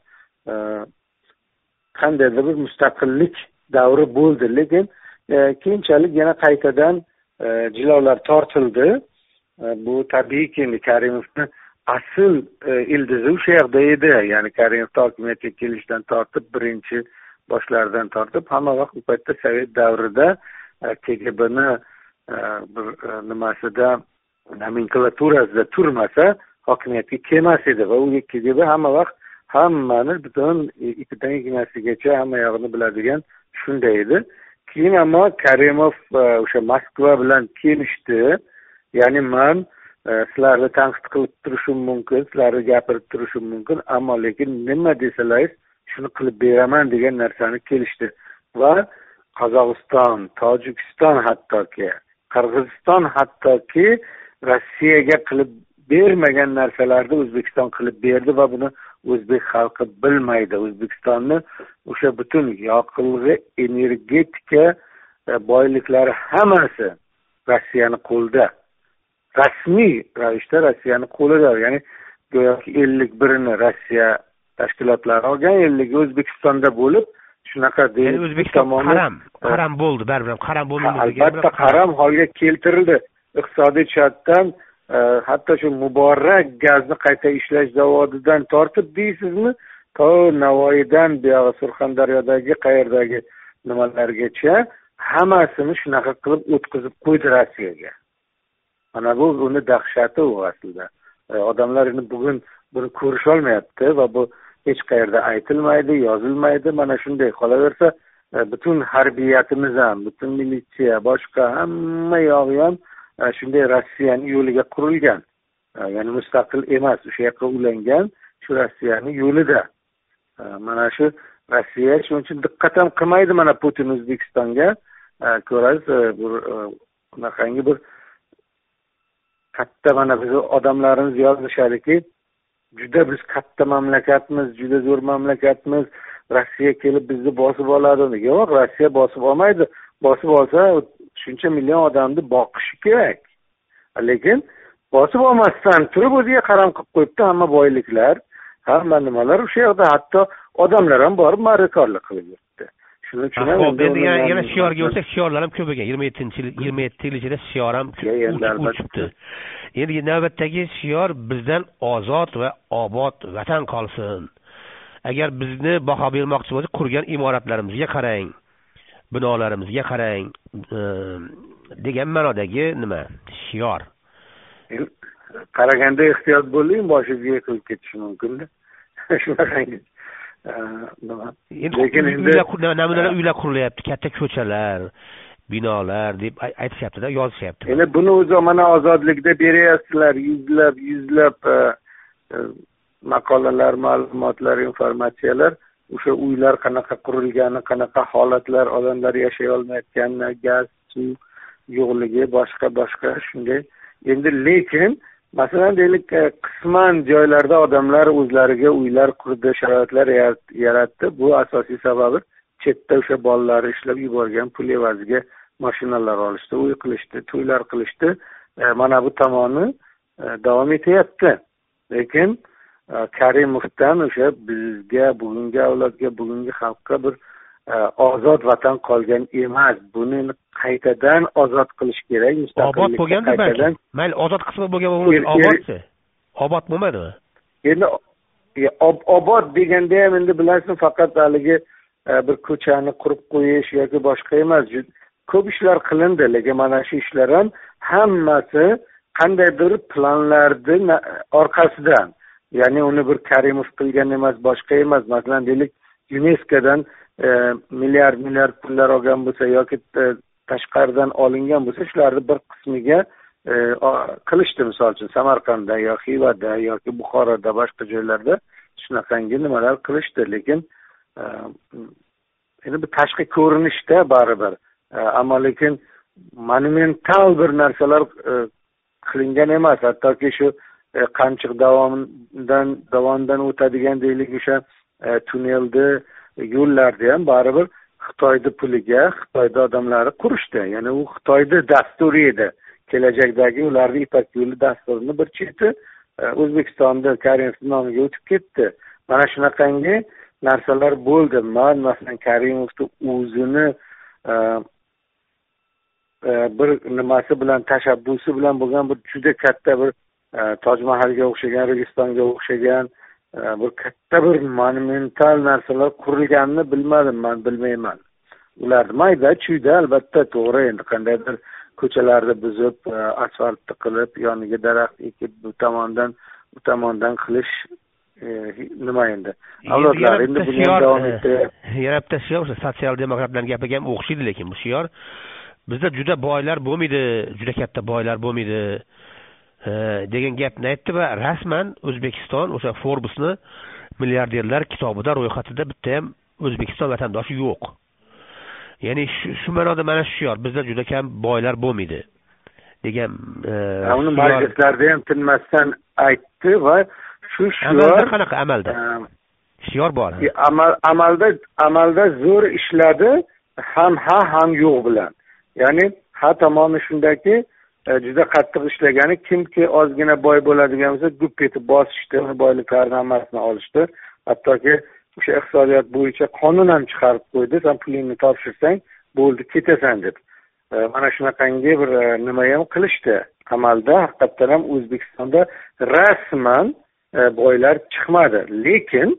qandaydir bir mustaqillik davri bo'ldi, lekin keyinchalik yana qaytadan jilovlar tortildi. Bu tabiiyki Karimovni asl ildizi o'sha yerda edi, ya'ni Karimov hokimiyatga kelishdan tortib birinchi boshlaridan tortib hamma vaqt bu paytda sovet davrida K G B'ni bir nimasida nomenklaturasida turmasa hokimiyatga kelmas edi va u K G B hamma vaqt hammani butun ipidan ignasigacha hamma yog'ini biladigan shunday edi. Keyin ammo Karimov o'sha Moskva bilan kelishdi. Ya'ni men sizlarni tanqid qilib turishim mumkin, sizlarni gapirib turishim mumkin, ammo lekin nima desalaringiz shuni qilib beraman degan narsani kelishdi. Va Qozog'iston, Tojikiston, hattoki Qirg'iziston hattoki Rossiyaga qilib bermagan narsalarni O'zbekiston qilib berdi va buni o'zbek xalqi bilmaydi. O'zbekistonni o'sha butun yoqilg'i, energetika boyliklari hammasi Rossiyani qo'lida. Rasmiy ravishda Rossiyani qo'lida, ya'ni go'yoki ellik birini Rossiya tashkilotlari olgan, ellik O'zbekistonda bo'lib, shunaqa deyildi. Ya'ni O'zbekiston qaram, qaram bo'ldi, baribir qaram bo'lmadi. Albatta qaram holga keltirildi. Iqtisodiy jihatdan hatto shu Muborak gazni qayta ishlash zavodidan tortib deysizmi, to Navoiydan buyog'i Surxondaryodagi qayerdagi nimalargacha hammasini shunaqa qilib o'tkazib qo'ydi Rossiyaga. Mana bu uni dahshati u aslida. Odamlar endi bugun buni ko'rish olmayapti va bu hech qayerda aytilmaydi, yozilmaydi. Mana shunday qolaversa, butun harbiyatimiz ham, butun militsiya, boshqa hamma yog'i ham shunday Rossiyaning yo'liga qurilgan. Ya'ni mustaqil emas, o'sha yoqqa ulangan, shu Rossiyaning yo'lida. Mana shu Rossiya shuning uchun diqqat ham qilmaydi mana Putin O'zbekistonga. Ko'rasiz, bir bunaqangi bir katta mana biz odamlarimiz yozishadiki, juda biz katta mamlakatmiz, juda zo'r mamlakatmiz, Rossiya kelib bizni bosib oladi. Yo'q, Rossiya bosib olmaydi. Bosib olsa shuncha million odamni boqishi kerak. Lekin bosib olmasdan turib o'ziga qaram qilib qo'yibdi hamma boyliklar, hamma nimalar o'sha yerda, hatto odamlar ham borib marikorlik qilib yuribdi. Shuning uchun ham endi yana shiorga o'tsak, shiorlar ham ko'p ekan. yigirma yettinchi yil, yigirma yetti yil ichida shior ham o'chibdi. Endi navbatdagi shior bizdan ozod va obod vatan qolsin. Agar bizni baho bermoqchi bo'lsa, qurgan imoratlarimizga qarang, binolarimizga qarang degan ma'nodagi nima? Shior. Qaraganda ehtiyot bo'ling, boshingizga yiqilib ketishi mumkin-da. Shunaqangi lekin endi namunalar uylar qurilyapti, katta ko'chalar, binolar deb aytishyapti-da, yozishyapti. Endi buni o'zi mana ozodlikda beryapsizlar, yuzlab, yuzlab maqolalar, ma'lumotlar, informatsiyalar, o'sha uylar qanaqa qurilgani, qanaqa holatlar, odamlar yashay olmayotgani, gaz, suv yo'qligi, boshqa boshqa shunday. Endi lekin masalan deylik, qisman joylarda odamlar o'zlariga uylar qurdi, sharoitlar yaratdi. Bu asosiy sababi chetda o'sha bolalar ishlab yuborgan pul evaziga mashinalar olishdi, uy qilishdi, to'ylar qilishdi. Mana bu tomoni davom etyapti. Lekin Karimovdan o'sha bizga, bugungi avlodga, bugungi xalqqa bir ozod vatan qolgan emas. Buni qaytadan ozod qilish kerak. Obod bo'lganda qaytadan. Mayli, ozod qismi bo'lgan bo'lsa, obodchi. Obod bo'lmadimi? Endi obod deganda ham endi bilasizmi, faqat haligi bir ko'chani qurib qo'yish yoki boshqa emas. Ko'p ishlar qilindi, lekin mana shu ishlar ham hammasi qandaydir planlarning orqasidan. Ya'ni uni bir Karimov qilgan emas, boshqa emas. Masalan deylik, UNESCOdan milliard milliard pullar olgan bo'lsa yoki tashqaridan olingan bo'lsa, shularni bir qismiga qilishdi, misol uchun Samarqandda yoki Xivada yoki Buxoroda, boshqa joylarda shunaqangi nimalar qilishdi. Lekin endi bu tashqi ko'rinishda baribir, ammo lekin monumental bir narsalar qilingan emas. Hattoki shu Qamchiq davomdan davomdan o'tadigan deylik o'sha tunnelni yo'llarni ham baribir Xitoyni puliga Xitoyda odamlari qurishdi. Ya'ni u Xitoyni dasturi edi. Kelajakdagi ularning Ipak yo'li dasturini bir cheti O'zbekistonda Karimovning nomiga o'tib ketdi. Mana shunaqangi narsalar bo'ldi. Man masalan Karimovni o'zini bir nimasi bilan tashabbusi bilan bo'lgan bir juda katta bir Toj Mahalga o'xshagan, Registonga o'xshagan bir katta bir monumental narsalar qurilganini bilmadim, men bilmayman. Ular mayda chuyda albatta to'g'ri, endi qandaydir ko'chalarni buzib, asfaltni qilib, yoniga daraxt ekib, bu tomondan bu tomondan qilish nima endi? Avlodlar endi buni davom ettirib, yana bitta shior sotsial demokratlarning gapiga ham o'xshaydi, lekin bu shior bizda juda boylar bo'lmaydi, juda katta boylar bo'lmaydi degan gapni aytdi va rasman O'zbekiston o'sha Forbes'ni milliarderlar kitobida ro'yxatida bitta ham O'zbekiston vatandoshi yo'q. Ya'ni shu ma'noda mana shu shior bizda juda kam boylar bo'lmaydi degan uni majlislarda ham tinmasdan aytdi va shu shior qanaqa amalda shior bor. Amal amalda amalda zo'r ishladi, ham ha ham yo'q bilan. Ya'ni ha tomoni shundaki juda qattiq ishlagani, kimki ozgina boy bo'ladigan bo'lsa gup etib bosishdi, uni boyliklarini hammasini olishdi. Hattoki o'sha iqtisodiyot bo'yicha qonun ham chiqarib qo'ydi, sen pulingni topshirsang bo'ldi, ketasan deb. Mana shunaqangi bir nima ham qilishdi. Amalda haqiqatdan ham O'zbekistonda rasman boylar chiqmadi, lekin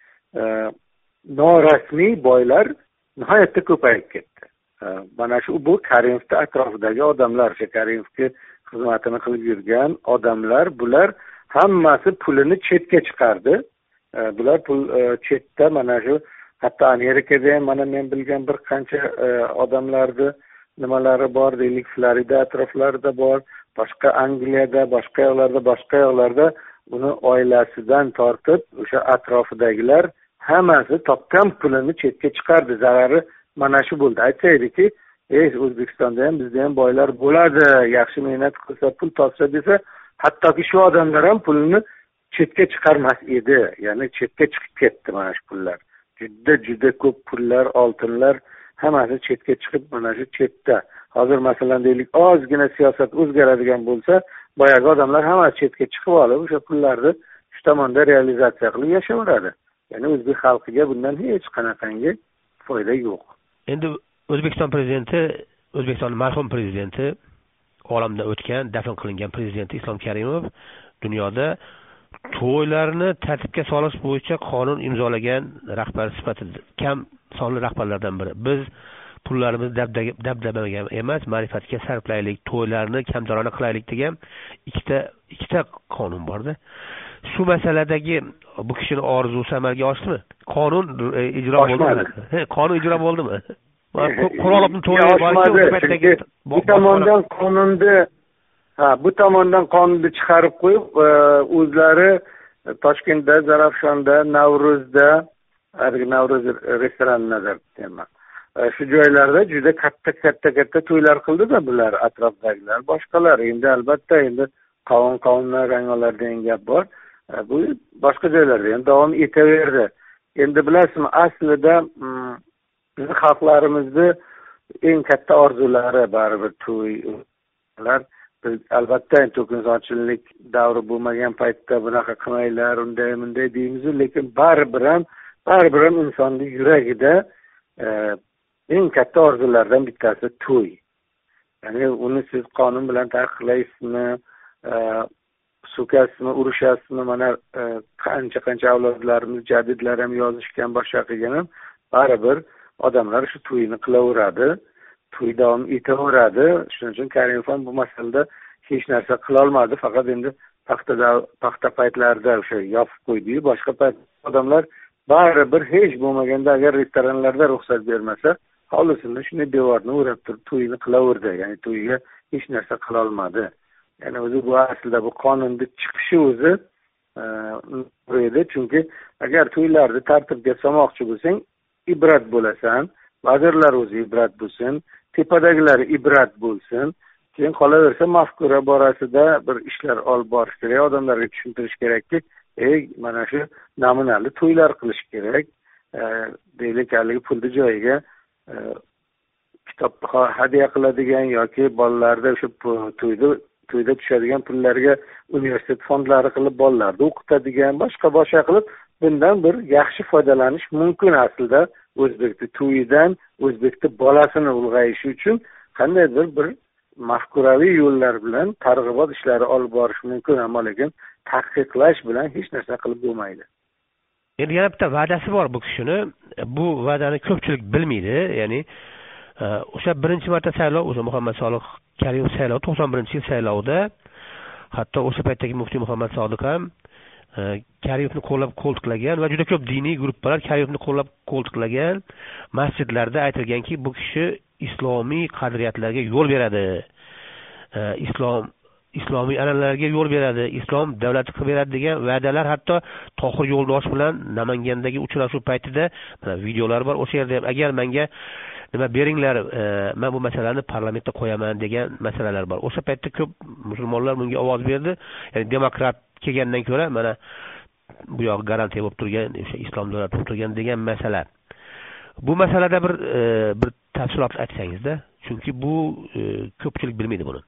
norasmiy boylar nihoyatda ko'payib ketdi. Mana shu bu Karimovning atrofidagi odamlar, o'sha Karimovga xizmatini qilib yurgan odamlar, bular hammasi pulini chetga chiqardi. Bular pul chetda, mana shu hatto Amerikada ham mana men bilgan bir qancha odamlarni nimalari bor, deylik Florida atroflarida bor, boshqa Angliyada, boshqa yoqlarda, boshqa yoqlarda uni oilasidan tortib o'sha atrofidagilar hammasi topgan pulini chetga chiqardi. Zarari mana shu bo'ldi. Aytsaydiki, "Ey, O'zbekistonda ham bizda ham boylar bo'ladi, yaxshi mehnat qilsa, pul topsa" desa, hattoki shu odamlar ham pulni chetga chiqarmas edi. Ya'ni chetga chiqib ketdi mana shu pullar. Juda juda ko'p pullar, oltinlar hammasi chetga chiqib, mana shu chetda. Hozir masalan deylik, ozgina siyosat o'zgaradigan bo'lsa, boyagi odamlar hammasi chetga chiqib olib, o'sha pullarni shu tomonda realizatsiya qilib yashayveradi. Ya'ni o'zbek xalqiga bundan hech qanaqangi foyda yo'q. Endi O'zbekiston prezidenti, O'zbekistonning marhum prezidenti, olamdan o'tgan, dafn qilingan prezidenti Islom Karimov dunyoda to'ylarni tartibga solish bo'yicha qonun imzolagan rahbar sifatida kam sonli rahbarlardan biri. Biz pullarimizni dabdabaga emas, ma'rifatga sarflaylik, to'ylarni kamtarona qilaylik degan ikkita ikkita qonun borda. Shu masaladagi bu kishining orzusi amalga oshdimi? Qonun ijro bo'ldimi? Qonun ijro bo'ldimi? Qurolni to'yga bu tomondan qonunni ha, bu tomondan qonunni chiqarib qo'yib, o'zlari Toshkentda, Zarafshonda, Navro'zda, Navro'z restoranini nazarda tutaman. Shu joylarda juda katta katta katta to'ylar qildi-da bular, atrofdagilar, boshqalar. Endi albatta endi qovun qovunlar rangolar degan gap bor. Bu boshqa joylarda ham davom etaverdi. Endi bilasizmi, aslida bizning xalqlarimizni eng katta orzulari baribir to'ylar. Biz albatta to'kinsochlik davri bo'lmagan paytda bunaqa qilmaylar, unday bunday deymiz, lekin baribir ham baribir ham insonning yuragida eng katta orzulardan bittasi to'y. Ya'ni uni siz qonun bilan taqiqlaysizmi, so'kasizmi, urushasizmi, mana qancha qancha avlodlarimiz, jadidlar ham yozishgan, boshqa qilgan ham baribir odamlar shu to'yini qilaveradi, to'y davom etaveradi. Shuning uchun Karimov ham bu masalada hech narsa qila olmadi, faqat endi paxtada paxta paytlarida o'sha yopib qo'ydi-yu, boshqa payt odamlar baribir hech bo'lmaganda agar restoranlarda ruxsat bermasa, hovlisida shunday devorni o'rab turib to'yini qilaverdi. Ya'ni to'yga hech narsa qila olmadi. Ya'ni o'zi bu aslida bu qonunning chiqishi o'zi edi, chunki agar to'ylarni tartibga solmoqchi bo'lsang, ibrat bo'lasan, vazirlar o'zi ibrat bo'lsin, tepadagilar ibrat bo'lsin, keyin qolaversa mafkura borasida bir ishlar olib borish kerak, odamlarga tushuntirish kerakki, ey mana shu namunali to'ylar qilish kerak, deylik haligi pulni joyiga kitob hadya qiladigan yoki bolalarda o'sha to'yda to'yda tushadigan pullarga universitet fondlari qilib bolalarni o'qitadigan, boshqa boshqa qilib bundan bir yaxshi foydalanish mumkin. Aslida o'zbekning to'yidan o'zbekning bolasini ulg'ayishi uchun qandaydir bir mafkuraviy yo'llar bilan targ'ibot ishlari olib borish mumkin, ammo lekin taqiqlash bilan hech narsa qilib bo'lmaydi. Endi yana bitta va'dasi bor bu kishini. Bu va'dani ko'pchilik bilmaydi. Ya'ni o'sha birinchi marta saylov, o'sha Muhammad Solih Karimov saylovi to'qson birinchi yil saylovida, hatto o'sha paytdagi muftiy Muhammad Sodiq ham Karimovni qo'llab qo'ltiqlagan va juda ko'p diniy guruhlar Karimovni qo'llab qo'ltiqlagan. Masjidlarda aytilganki, bu kishi islomiy qadriyatlarga yo'l beradi. Islom islomiy an'analarga yo'l beradi, islom davlati qilib beradi degan va'dalar hatto Tohir Yo'ldosh bilan Namangandagi uchrashuv paytida mana videolar bor. O'sha yerda ham agar menga nima beringlar, men bu masalani parlamentda qo'yaman degan masalalar bor. O'sha paytda ko'p musulmonlar bunga ovoz berdi. Ya'ni demokrat kelgandan ko'ra mana bu yoq garantiya bo'lib turgan, o'sha islom davlati bo'lib turgan degan masala. Bu masalada bir bir tafsilot aytsangizda, chunki bu ko'pchilik bilmaydi buni.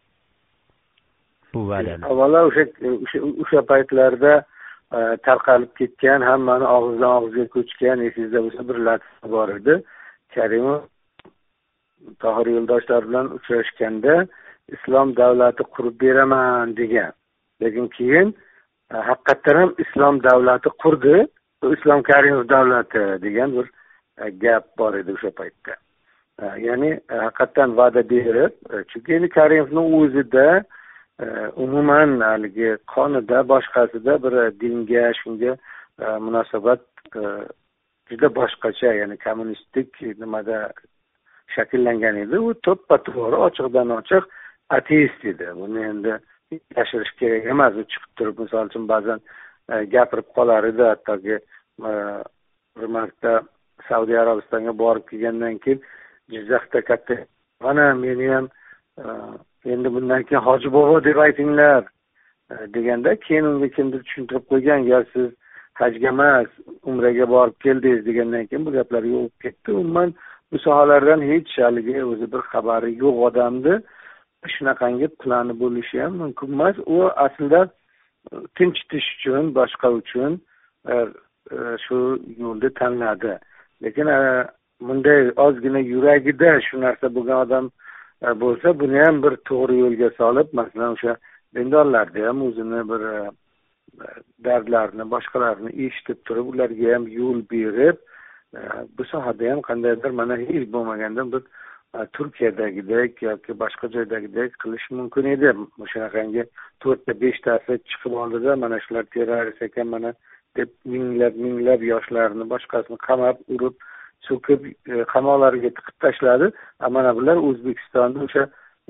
Bu va'dani. Avvalo o'sha o'sha paytlarda tarqalib ketgan, hammani og'izdan og'izga ko'chgan, esingizda bo'lsa bir latifa bor edi. Karimov Tohir Yo'ldoshlar bilan uchrashganda islom davlati qurib beraman degan. Lekin keyin haqiqatan ham islom davlati qurdi, bu islom Karimov davlati degan bir gap bor edi o'sha paytda. Ya'ni haqiqatan va'da berib, chunki endi Karimovning o'zida umuman haligi qonida, boshqasida bir dinga, shunga munosabat juda boshqacha, ya'ni kommunistik nimada shakllangan edi. U to'ppa-to'g'ri ochiqdan ochiq ateist edi. Buni endi yashirish kerak emas. U chiqib turib, misol uchun ba'zan gapirib qolar edi, hattoki bir marta Saudiya Arabistonga borib kelgandan keyin Jizzaxda katta, mana meni ham endi bundan keyin Hoji bobo deb aytinglar deganda, keyin unga kimdir tushuntirib qo'ygan, yo siz hajga emas, umraga borib keldingiz degandan keyin bu gaplar yo'q ketdi. Umuman bu sohalardan hech haligi o'zi bir xabari yo'q odamni shunaqangi plani bo'lishi ham mumkin emas. U aslida tinchitish uchun, boshqa uchun shu yo'lni tanladi. Lekin bunday ozgina yuragida shu narsa bo'lgan odam bo'lsa, buni ham bir to'g'ri yo'lga solib, masalan o'sha dindorlarni ham o'zini bir dardlarini, boshqalarni eshitib turib, ularga ham yo'l berib, bu sohada ham qandaydir mana hech bo'lmaganda bir Turkiyadagidek yoki boshqa joydagidek qilish mumkin edi. Shunaqangi to'rtta beshtasi chiqib oldida, mana shular terrorist ekan, mana deb minglab minglab yoshlarni boshqasini qamab, urib, so'kib qamoqlarga tiqib tashladi. Mana bular O'zbekistonda o'sha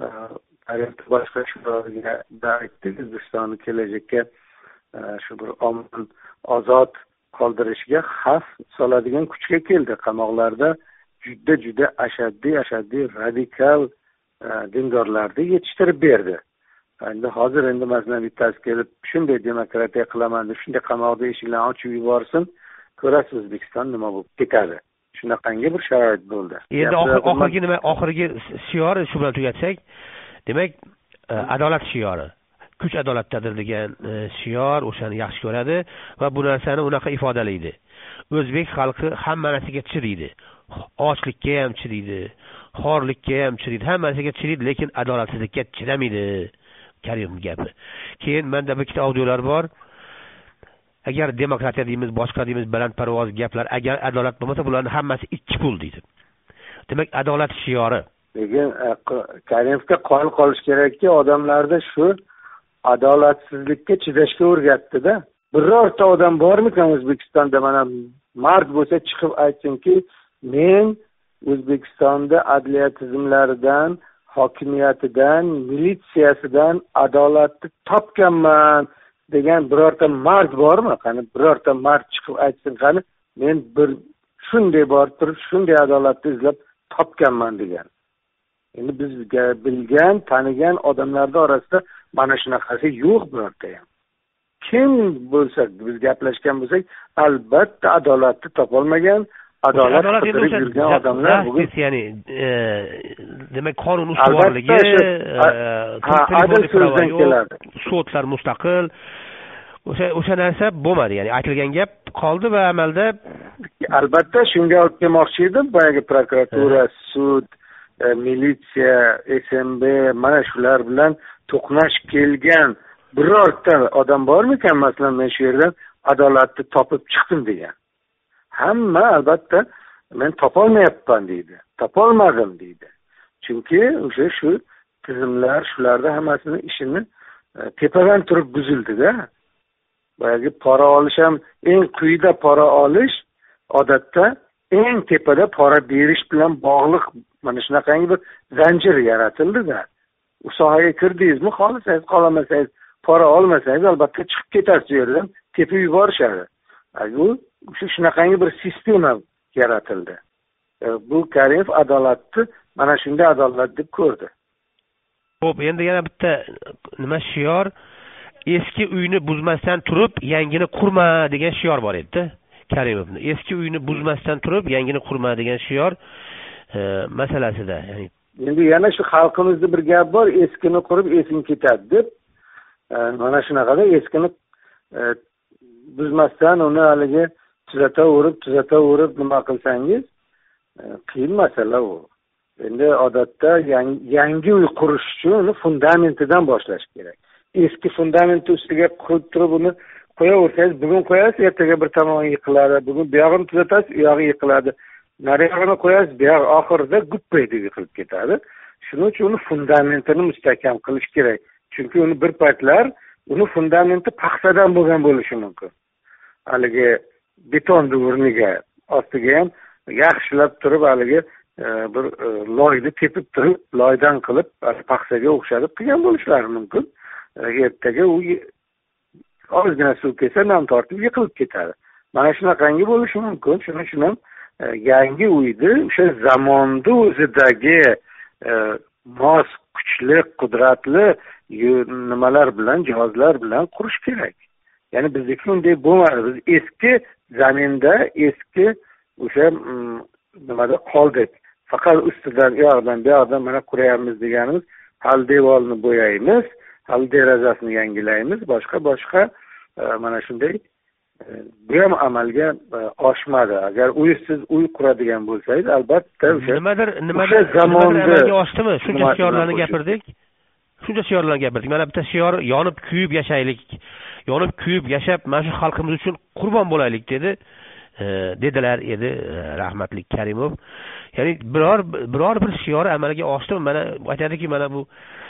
boshqa shularga aytdi, O'zbekistonni kelajakka shu bir omon ozod qoldirishga xavf soladigan kuchga keldi. Qamoqlarda juda juda ashaddiy ashaddiy radikal dindorlarni yetishtirib berdi. Endi hozir endi masalan bittasi kelib shunday demokratiya qilaman deb shunday qamoqda eshiklarni ochib yuborsin, ko'rasiz O'zbekiston nima bo'lib ketadi. Shunaqangi bir sharoit bo'ldi. Endi oxirgi nima, oxirgi shiori shu bilan tugatsak, demak, adolat shiori, kuch adolatdadir degan shior o'shani yaxshi ko'radi va bu narsani unaqa ifodalaydi. O'zbek xalqi hamma narsaga chidaydi. Ochlikka ham chidaydi, xorlikka ham chidaydi, hammasiga chidaydi, lekin adolatsizlikka chidamaydi. Karimov gapi. Keyin menda bitta audiolar bor. Agar demokratiya deymiz, boshqa deymiz, balandparvoz gaplar, agar adolat bo'lmasa, bularning hammasi ikki pul deydi. Demak, adolat shiori. Lekin Karimovga qoyil qolish kerakki, odamlarda shu adolatsizlikka chidashga o'rgatdi-da. Birorta odam bormikan O'zbekistonda mana mard bo'lsa chiqib aytsinki, men O'zbekistonda adliya tizimlaridan, hokimiyatidan, militsiyasidan adolatni topganman degan birorta mard bormi? Qani birorta mard chiqib aytsin, qani men bir shunday borib turib, shunday adolatni izlab topganman degan. Endi bizga bilgan, tanigan odamlarning orasida mana shunaqasi yo'q birorta ham. kim bo'lsak biz gaplashgan bo'lsak albatta adolatni topolmagan, adolat qidirib yurgan odamlar bugun ya'ni demak qonun ustuvorligi, adil so'zdan keladi, sudlar mustaqil, o'sha o'sha narsa bo'lmadi, ya'ni aytilgan gap qoldi va amalda albatta shunga olib kelmoqchi edim. Boyagi prokuratura, sud, militsiya, S M B mana shular bilan to'qnash kelgan birorta odam bormikan, masalan men shu yerdan adolatni topib chiqdim degan? Hamma albatta men topolmayapman deydi, topolmadim deydi. Chunki o'sha shu tizimlar shularda hammasini ishini tepadan turib buzildi-da. Boyagi pora olish ham eng quyida pora olish odatda eng tepada pora berish bilan bog'liq mana shunaqangi bir zanjir yaratildi-da. U sohaga kirdingizmi, xohlasangiz, qolmasangiz, pora olmasangiz albatta chiqib ketasiz yerdan, tepib yuborishadi. Bu o'sha shunaqangi bir sistema yaratildi. Bu Karimov adolatni mana shunday adolat deb ko'rdi. Xo'p, endi yana bitta nima shior, eski uyni buzmasdan turib yangini qurma degan shior bor edi-da Karimovning. Eski uyni buzmasdan turib yangini qurma degan shior masalasida, ya'ni endi yana shu xalqimizda bir gap bor, eskini qurib esing ketadi deb. Mana shunaqada eskini buzmasdan uni haligi tuzataverib, tuzataverib nima qilsangiz, qiyin masala u. Endi odatda yangi uy qurish uchun uni fundamentidan boshlash kerak. Eski fundamenti ustiga qurib turib uni qo'yaversangiz, bugun qo'yasiz, ertaga bir tomoni yiqiladi, bugun bu yog'ini tuzatasiz, u yog'i yiqiladi. Nariyog'ini qo'yasiz, bu yog'i oxirida guppaydi, yiqilib ketadi. Shuning uchun uni fundamentini mustahkam qilish kerak. Chunki uni bir paytlar uni fundamenti paxsadan bo'lgan bo'lishi mumkin. Haligi beton o'rniga ostiga ham yaxshilab turib haligi bir loyni tepib turib, loydan qilib paxsaga o'xshatib qilgan bo'lishlari mumkin. Ertaga u ozgina suv kelsa nam tortib yiqilib ketadi. Mana shunaqangi bo'lishi mumkin. Shuning uchun ham yangi uyni o'sha zamonni o'zidagi mos, kuchli, qudratli nimalar bilan, jihozlar bilan qurish kerak. Ya'ni bizniki unday bo'lmadi. Biz eski zaminda, eski o'sha nimada qoldik. Faqat ustidan, u yoqdan, bu yoqdan mana qurayapmiz deganimiz, hal devorni bo'yaymiz, hal derazasini yangilaymiz, boshqa boshqa mana shunday bu ham amalga oshmadi. Agar uysiz uy quradigan bo'lsangiz, albatta o'sha nimadir nimadir zamonda amalga oshdimi? Shuncha shiorlarni gapirdik. Shuncha shiorlarni gapirdik. Mana bitta shior yonib kuyib yashaylik, yonib kuyib yashab, mana shu xalqimiz uchun qurbon bo'laylik dedi. dedilar edi rahmatli Karimov. Ya'ni biror biror bir shior amalga oshdimi? Mana aytadiki, mana bu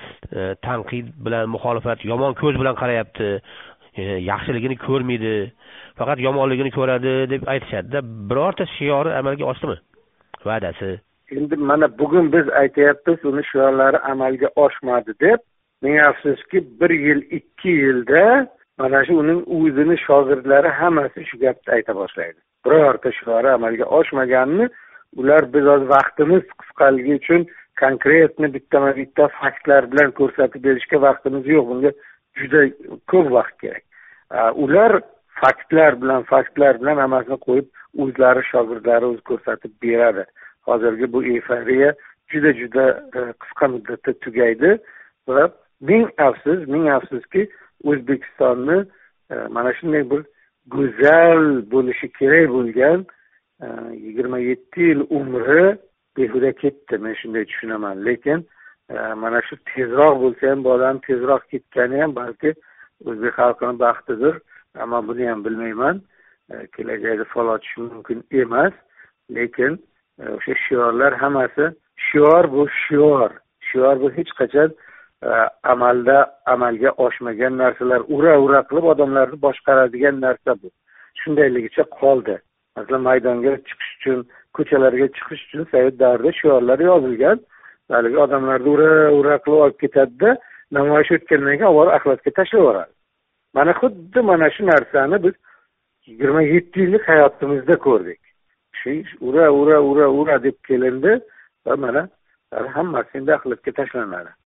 tanqid bilan muxolifat yomon ko'z bilan qarayapti, yaxshiligini ko'rmaydi, faqat yomonligini ko'radi deb aytishadi-da. Birorta shiori amalga oshdimi? Va'dasi. Endi mana bugun biz aytayapmiz, uni shiorlari amalga oshmadi deb. Ming afsuski bir yil, ikki yilda mana shu uning o'zini shogirdlari hammasi shu gapni ayta boshlaydi. Birorta shiori amalga oshmaganini ular biz o'z vaqtimiz qisqaligi uchun konkretni bittama-bitta faktlar bilan ko'rsatib berishga vaqtimiz yo'q. Bunga juda ko'p vaqt kerak. Ular faktlar bilan, faktlar bilan hammasini qo'yib, o'zlari shogirdlari o'zi ko'rsatib beradi. Hozirgi bu eforiya juda juda qisqa muddatda tugaydi va ming afsus, ming afsuski O'zbekistonni mana shunday bir go'zal bo'lishi kerak bo'lgan yigirma yetti yil umri behuda ketdi. Men shunday tushunaman. Lekin mana shu tezroq bo'lsa ham, bu odam tezroq ketgani ham balki o'zbek xalqining baxtidir. Ammo buni ham bilmayman. Kelajakda fol ochishi mumkin emas. Lekin o'sha shiorlar hammasi shior, bu shior. Shior bu hech qachon amalda amalga oshmagan narsalar, ura-ura qilib odamlarni boshqaradigan narsa bu. Shundayligicha qoldi. Masalan, maydonga chiqish uchun, ko'chalarga chiqish uchun Said davrida shiorlar yozilgan. Haligi odamlarni ura-ura qilib olib ketadi-da, namoyish o'tgandan keyin olib axlatga tashlab yuboradi. Mana xuddi mana shu narsani biz yigirma yetti yillik hayotimizda ko'rdik. Shu ura-ura ura-ura deb kelindi va mana hammasi endi axlatga tashlanadi.